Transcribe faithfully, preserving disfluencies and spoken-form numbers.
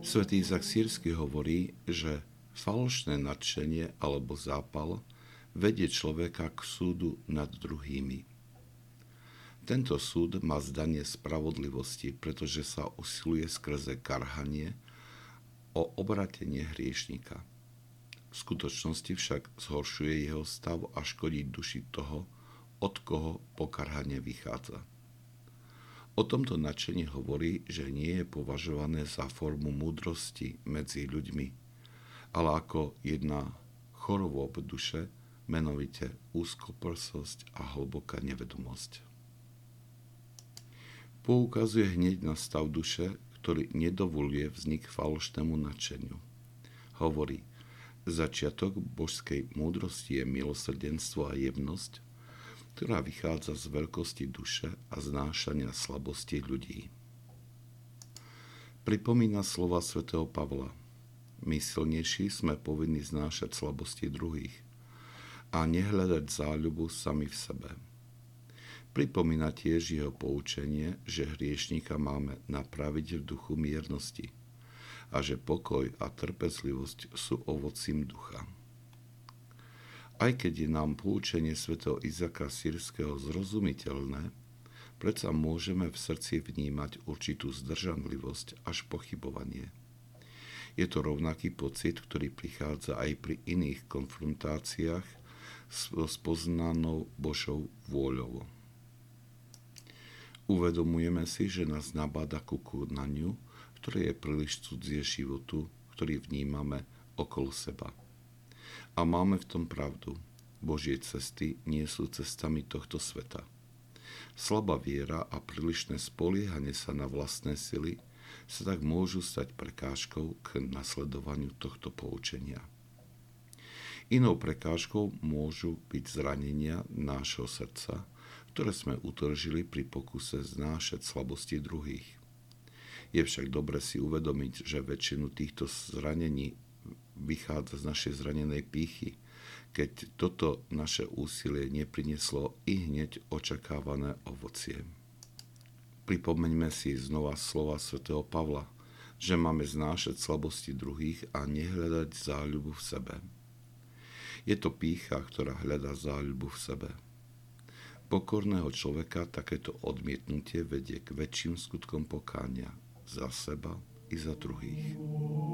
Svätý Izak Sýrsky hovorí, že falošné nadšenie alebo zápal vedie človeka k súdu nad druhými. Tento súd má zdanie spravodlivosti, pretože sa usiluje skrze karhanie o obratenie hriešnika. V skutočnosti však zhoršuje jeho stav a škodí duši toho, od koho pokarhanie vychádza. O tomto nadšení hovorí, že nie je považované za formu múdrosti medzi ľuďmi, ale ako jedna chorôb duše, menovite úzkoprsosť a hlboká nevedomosť. Poukazuje hneď na stav duše, ktorý nedovoluje vznik falošnému nadšeniu. Hovorí, začiatok božskej múdrosti je milosrdenstvo a jemnosť, ktorá vychádza z veľkosti duše a znášania slabosti ľudí. Pripomína slova svätého Pavla. My silnejší sme povinni znášať slabosti druhých a nehľadať záľubu sami v sebe. Pripomína tiež jeho poučenie, že hriešnika máme napraviť v duchu miernosti a že pokoj a trpezlivosť sú ovocím ducha. Aj keď je nám poučenie svätého Izaka Sýrskeho zrozumiteľné, predsa môžeme v srdci vnímať určitú zdržanlivosť až pochybovanie. Je to rovnaký pocit, ktorý prichádza aj pri iných konfrontáciách s poznanou Božou vôľou. Uvedomujeme si, že nás nabáda ku konaniu, ktoré je príliš cudzie životu, ktorý vnímame okolo seba. A máme v tom pravdu. Božie cesty nie sú cestami tohto sveta. Slabá viera a prílišné spoliehanie sa na vlastné sily sa tak môžu stať prekážkou k nasledovaniu tohto poučenia. Inou prekážkou môžu byť zranenia nášho srdca, ktoré sme utržili pri pokuse znášať slabosti druhých. Je však dobre si uvedomiť, že väčšinu týchto zranení vychádza z našej zranenej pýchy, keď toto naše úsilie neprinieslo i hneď očakávané ovocie. Pripomeňme si znova slova svätého Pavla, že máme znášať slabosti druhých a nehľadať záľubu v sebe. Je to pýcha, ktorá hľadá záľubu v sebe. Pokorného človeka takéto odmietnutie vedie k väčším skutkom pokánia za seba i za druhých.